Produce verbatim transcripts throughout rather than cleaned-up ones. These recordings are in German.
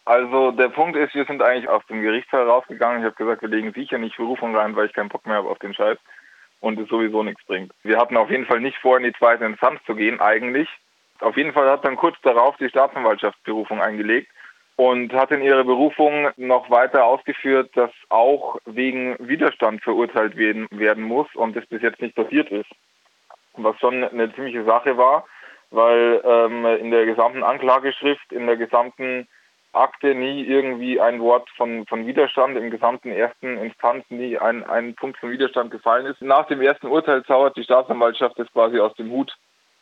Also der Punkt ist, wir sind eigentlich aus dem Gerichtssaal rausgegangen. Ich habe gesagt, wir legen sicher nicht Berufung rein, weil ich keinen Bock mehr habe auf den Scheiß und es sowieso nichts bringt. Wir hatten auf jeden Fall nicht vor, in die zweite Instanz zu gehen, eigentlich. Auf jeden Fall hat dann kurz darauf die Staatsanwaltschaft Berufung eingelegt und hat in ihrer Berufung noch weiter ausgeführt, dass auch wegen Widerstand verurteilt werden, werden muss und das bis jetzt nicht passiert ist. Was schon eine ziemliche Sache war, weil ähm, in der gesamten Anklageschrift, in der gesamten Akte nie irgendwie ein Wort von, von Widerstand, im gesamten ersten Instanz nie ein, ein Punkt von Widerstand gefallen ist. Nach dem ersten Urteil zaubert die Staatsanwaltschaft das quasi aus dem Hut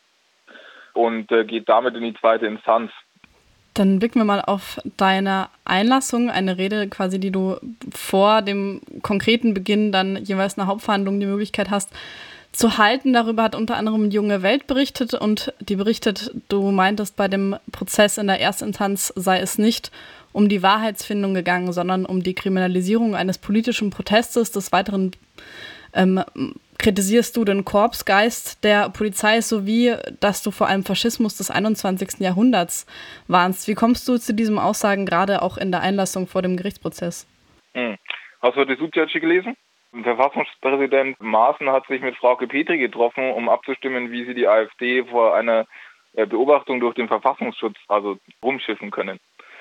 und äh, geht damit in die zweite Instanz. Dann blicken wir mal auf deine Einlassung, eine Rede quasi, die du vor dem konkreten Beginn dann jeweils einer Hauptverhandlung die Möglichkeit hast zu halten. Darüber hat unter anderem die Junge Welt berichtet und die berichtet, du meintest, bei dem Prozess in der Erstinstanz sei es nicht um die Wahrheitsfindung gegangen, sondern um die Kriminalisierung eines politischen Protestes. Des Weiteren ähm, kritisierst du den Korpsgeist der Polizei sowie, dass du vor allem Faschismus des einundzwanzigsten Jahrhunderts warnst. Wie kommst du zu diesen Aussagen, gerade auch in der Einlassung vor dem Gerichtsprozess? Hm. Hast du die Süddeutsche gelesen? Verfassungspräsident Maaßen hat sich mit Frauke Petri getroffen, um abzustimmen, wie sie die AfD vor einer Beobachtung durch den Verfassungsschutz also rumschiffen können.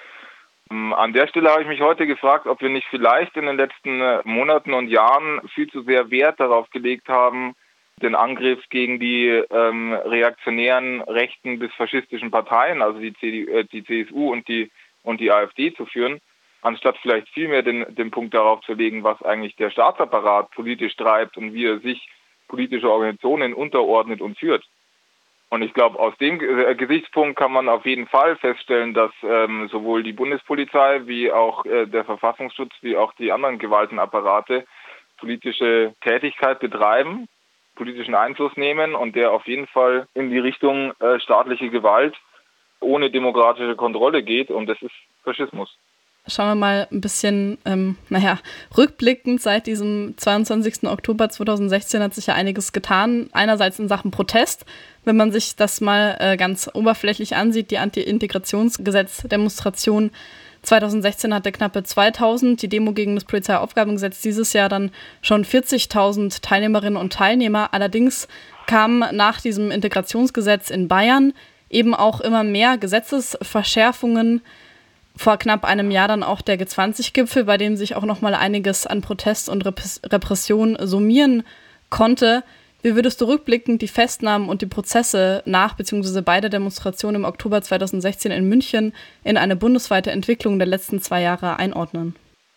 An der Stelle habe ich mich heute gefragt, ob wir nicht vielleicht in den letzten Monaten und Jahren viel zu sehr Wert darauf gelegt haben, den Angriff gegen die ähm, reaktionären rechten bis faschistischen Parteien, also die, C D U, äh, die C S U und die, und die AfD zu führen, anstatt vielleicht vielmehr den, den Punkt darauf zu legen, was eigentlich der Staatsapparat politisch treibt und wie er sich politische Organisationen unterordnet und führt. Und ich glaube, aus dem Gesichtspunkt kann man auf jeden Fall feststellen, dass ähm, sowohl die Bundespolizei wie auch äh, der Verfassungsschutz wie auch die anderen Gewaltenapparate politische Tätigkeit betreiben, politischen Einfluss nehmen und der auf jeden Fall in die Richtung äh, staatliche Gewalt ohne demokratische Kontrolle geht, und das ist Faschismus. Schauen wir mal ein bisschen, ähm, naja, rückblickend. Seit diesem zweiundzwanzigsten Oktober zweitausendsechzehn hat sich ja einiges getan. Einerseits in Sachen Protest, wenn man sich das mal äh, ganz oberflächlich ansieht, die Anti-Integrationsgesetz-Demonstration zweitausendsechzehn hatte knappe zweitausend, die Demo gegen das Polizeiaufgabengesetz dieses Jahr dann schon vierzigtausend Teilnehmerinnen und Teilnehmer. Allerdings kamen nach diesem Integrationsgesetz in Bayern eben auch immer mehr Gesetzesverschärfungen. Vor knapp einem Jahr dann auch der G zwanzig-Gipfel, bei dem sich auch noch mal einiges an Protest und Repression summieren konnte. Wie würdest du rückblickend die Festnahmen und die Prozesse nach bzw. bei der Demonstration im Oktober zweitausendsechzehn in München in eine bundesweite Entwicklung der letzten zwei Jahre einordnen?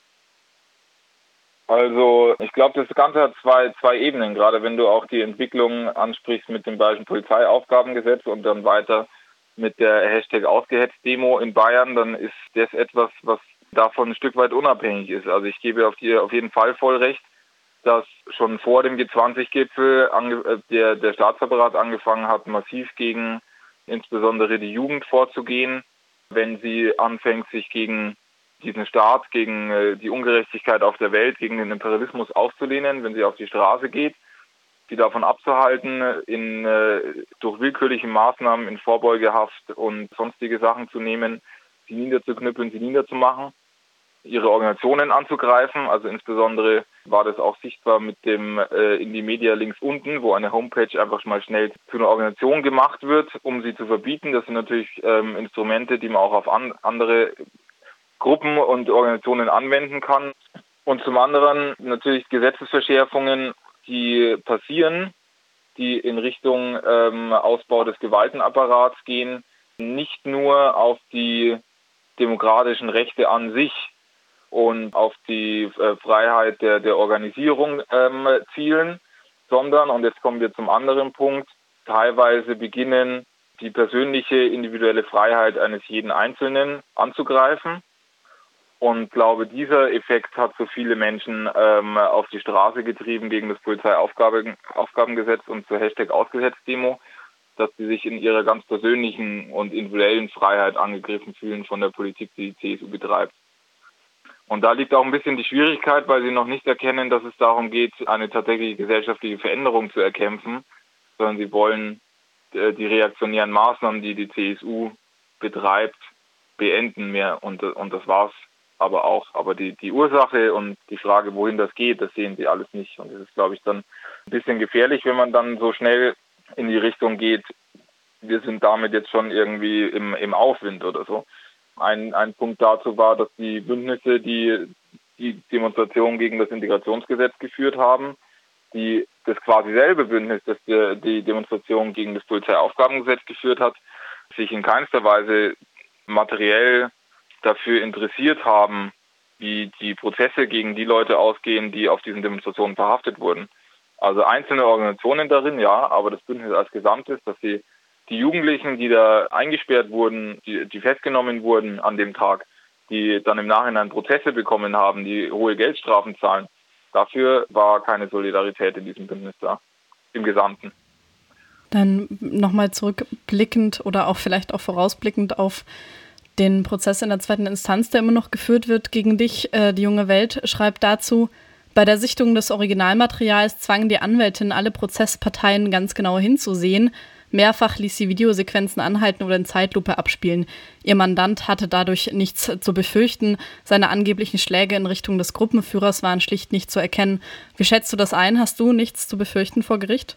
Also ich glaube, das Ganze hat zwei, zwei Ebenen, gerade wenn du auch die Entwicklung ansprichst mit dem Bayerischen Polizeiaufgabengesetz und dann weiter mit der Hashtag Ausgehetzt-Demo in Bayern, dann ist das etwas, was davon ein Stück weit unabhängig ist. Also ich gebe auf, die, auf jeden Fall voll recht, dass schon vor dem G zwanzig-Gipfel ange, der, der Staatsapparat angefangen hat, massiv gegen insbesondere die Jugend vorzugehen, wenn sie anfängt, sich gegen diesen Staat, gegen die Ungerechtigkeit auf der Welt, gegen den Imperialismus aufzulehnen, wenn sie auf die Straße geht, sie davon abzuhalten, in, äh, durch willkürliche Maßnahmen in Vorbeugehaft und sonstige Sachen zu nehmen, sie niederzuknüppeln, sie niederzumachen, ihre Organisationen anzugreifen. Also insbesondere war das auch sichtbar mit dem äh, in die Media links unten, wo eine Homepage einfach mal schnell zu einer Organisation gemacht wird, um sie zu verbieten. Das sind natürlich ähm, Instrumente, die man auch auf an, andere Gruppen und Organisationen anwenden kann. Und zum anderen natürlich Gesetzesverschärfungen, die passieren, die in Richtung ähm, Ausbau des Gewaltenapparats gehen, nicht nur auf die demokratischen Rechte an sich und auf die äh, Freiheit der, der Organisierung ähm, zielen, sondern, und jetzt kommen wir zum anderen Punkt, teilweise beginnen, die persönliche individuelle Freiheit eines jeden Einzelnen anzugreifen. Und glaube, dieser Effekt hat so viele Menschen ähm, auf die Straße getrieben gegen das Polizeiaufgabengesetz und zur Hashtag Ausgesetzt-Demo, dass sie sich in ihrer ganz persönlichen und individuellen Freiheit angegriffen fühlen von der Politik, die die C S U betreibt. Und da liegt auch ein bisschen die Schwierigkeit, weil sie noch nicht erkennen, dass es darum geht, eine tatsächliche gesellschaftliche Veränderung zu erkämpfen, sondern sie wollen äh, die reaktionären Maßnahmen, die die C S U betreibt, beenden mehr und, und das war's aber auch. Aber die, die Ursache und die Frage, wohin das geht, das sehen sie alles nicht. Und das ist, glaube ich, dann ein bisschen gefährlich, wenn man dann so schnell in die Richtung geht, wir sind damit jetzt schon irgendwie im, im Aufwind oder so. Ein, ein Punkt dazu war, dass die Bündnisse, die die Demonstration gegen das Integrationsgesetz geführt haben, die das quasi selbe Bündnis, das die, die Demonstration gegen das Polizeiaufgabengesetz geführt hat, sich in keinster Weise materiell dafür interessiert haben, wie die Prozesse gegen die Leute ausgehen, die auf diesen Demonstrationen verhaftet wurden. Also einzelne Organisationen darin, ja, aber das Bündnis als Gesamtes, dass sie die Jugendlichen, die da eingesperrt wurden, die, die festgenommen wurden an dem Tag, die dann im Nachhinein Prozesse bekommen haben, die hohe Geldstrafen zahlen, dafür war keine Solidarität in diesem Bündnis da, im Gesamten. Dann nochmal zurückblickend oder auch vielleicht auch vorausblickend auf den Prozess in der zweiten Instanz, der immer noch geführt wird gegen dich. Die Junge Welt schreibt dazu: Bei der Sichtung des Originalmaterials zwangen die Anwältin alle Prozessparteien ganz genau hinzusehen. Mehrfach ließ sie Videosequenzen anhalten oder in Zeitlupe abspielen. Ihr Mandant hatte dadurch nichts zu befürchten. Seine angeblichen Schläge in Richtung des Gruppenführers waren schlicht nicht zu erkennen. Wie schätzt du das ein? Hast du nichts zu befürchten vor Gericht?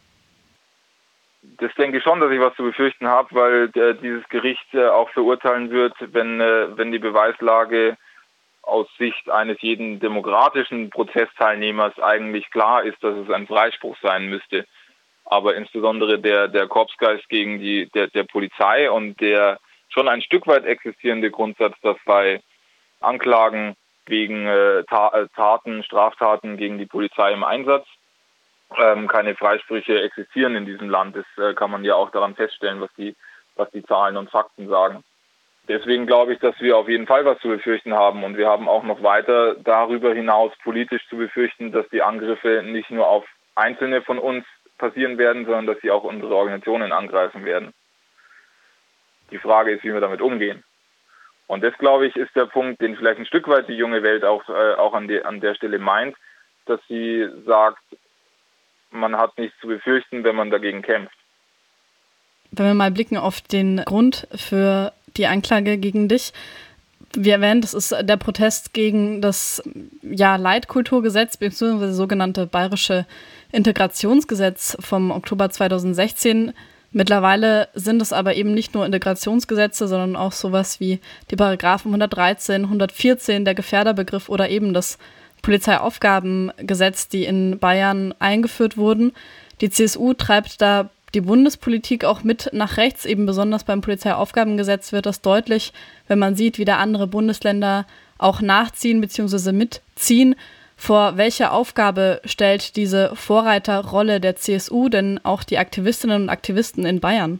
Das denke ich schon, dass ich was zu befürchten habe, weil äh, dieses Gericht äh, auch verurteilen wird, wenn, äh, wenn die Beweislage aus Sicht eines jeden demokratischen Prozessteilnehmers eigentlich klar ist, dass es ein Freispruch sein müsste. Aber insbesondere der, der Korpsgeist gegen die, der, der Polizei und der schon ein Stück weit existierende Grundsatz, dass bei Anklagen wegen äh, Taten, Straftaten gegen die Polizei im Einsatz ähm, keine Freisprüche existieren in diesem Land. Das äh, kann man ja auch daran feststellen, was die, was die Zahlen und Fakten sagen. Deswegen glaube ich, dass wir auf jeden Fall was zu befürchten haben. Und wir haben auch noch weiter darüber hinaus politisch zu befürchten, dass die Angriffe nicht nur auf Einzelne von uns passieren werden, sondern dass sie auch unsere Organisationen angreifen werden. Die Frage ist, wie wir damit umgehen. Und das, glaube ich, ist der Punkt, den vielleicht ein Stück weit die junge Welt auch, äh, auch an, die, an der Stelle meint, dass sie sagt, man hat nichts zu befürchten, wenn man dagegen kämpft. Wenn wir mal blicken auf den Grund für die Anklage gegen dich. Wie erwähnt, das ist der Protest gegen das ja, Leitkulturgesetz bzw. das sogenannte Bayerische Integrationsgesetz vom Oktober zweitausendsechzehn. Mittlerweile sind es aber eben nicht nur Integrationsgesetze, sondern auch sowas wie die Paragraphen hundertdreizehn, hundertvierzehn, der Gefährderbegriff oder eben das Polizeiaufgabengesetz, die in Bayern eingeführt wurden. Die C S U treibt da die Bundespolitik auch mit nach rechts, eben besonders beim Polizeiaufgabengesetz wird das deutlich, wenn man sieht, wie da andere Bundesländer auch nachziehen bzw. mitziehen. Vor welche Aufgabe stellt diese Vorreiterrolle der C S U denn auch die Aktivistinnen und Aktivisten in Bayern?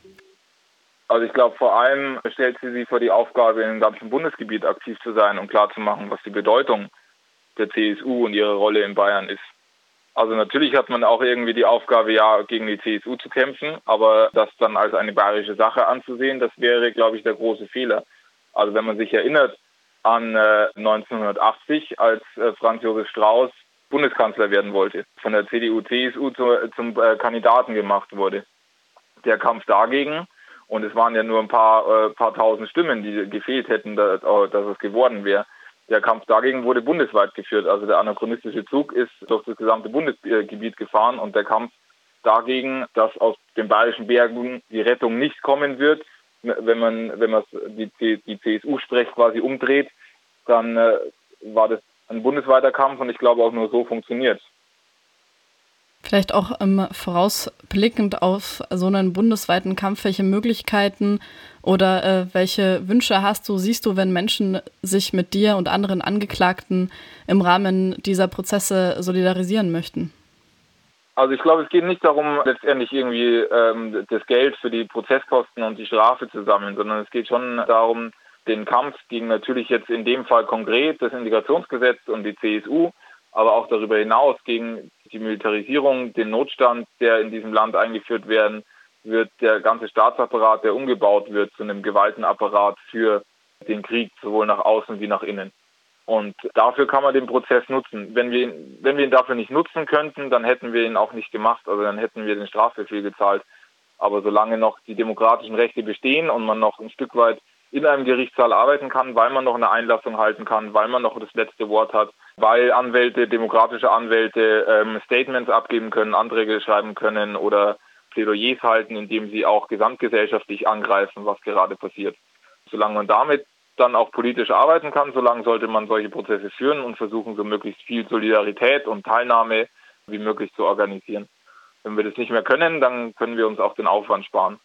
Also ich glaube, vor allem stellt sie sie vor die Aufgabe, im ganzen Bundesgebiet aktiv zu sein und klarzumachen, was die Bedeutung der C S U und ihre Rolle in Bayern ist. Also natürlich hat man auch irgendwie die Aufgabe, ja, gegen die C S U zu kämpfen, aber das dann als eine bayerische Sache anzusehen, das wäre, glaube ich, der große Fehler. Also wenn man sich erinnert an äh, neunzehnhundertachtzig, als äh, Franz Josef Strauß Bundeskanzler werden wollte, von der C D U C S U zu, zum äh, Kandidaten gemacht wurde. Der Kampf dagegen, und es waren ja nur ein paar, äh, paar tausend Stimmen, die gefehlt hätten, dass, dass es geworden wäre. Der Kampf dagegen wurde bundesweit geführt. Also der anachronistische Zug ist durch das gesamte Bundesgebiet gefahren und der Kampf dagegen, dass aus den bayerischen Bergen die Rettung nicht kommen wird, wenn man wenn man die, die C S U-Sprech quasi umdreht, dann äh, war das ein bundesweiter Kampf und ich glaube auch nur so funktioniert. Vielleicht auch ähm, vorausblickend auf so einen bundesweiten Kampf, welche Möglichkeiten oder äh, welche Wünsche hast du, siehst du, wenn Menschen sich mit dir und anderen Angeklagten im Rahmen dieser Prozesse solidarisieren möchten? Also ich glaube, es geht nicht darum, letztendlich irgendwie ähm, das Geld für die Prozesskosten und die Strafe zu sammeln, sondern es geht schon darum, den Kampf gegen natürlich jetzt in dem Fall konkret das Integrationsgesetz und die C S U, aber auch darüber hinaus gegen die Militarisierung, den Notstand, der in diesem Land eingeführt werden wird, der ganze Staatsapparat, der umgebaut wird zu einem Gewaltenapparat für den Krieg, sowohl nach außen wie nach innen. Und dafür kann man den Prozess nutzen. Wenn wir ihn, wenn wir ihn dafür nicht nutzen könnten, dann hätten wir ihn auch nicht gemacht, also dann hätten wir den Strafbefehl gezahlt. Aber solange noch die demokratischen Rechte bestehen und man noch ein Stück weit in einem Gerichtssaal arbeiten kann, weil man noch eine Einlassung halten kann, weil man noch das letzte Wort hat, weil Anwälte, demokratische Anwälte ähm, Statements abgeben können, Anträge schreiben können oder Plädoyers halten, indem sie auch gesamtgesellschaftlich angreifen, was gerade passiert. Solange man damit dann auch politisch arbeiten kann, solange sollte man solche Prozesse führen und versuchen, so möglichst viel Solidarität und Teilnahme wie möglich zu organisieren. Wenn wir das nicht mehr können, dann können wir uns auch den Aufwand sparen.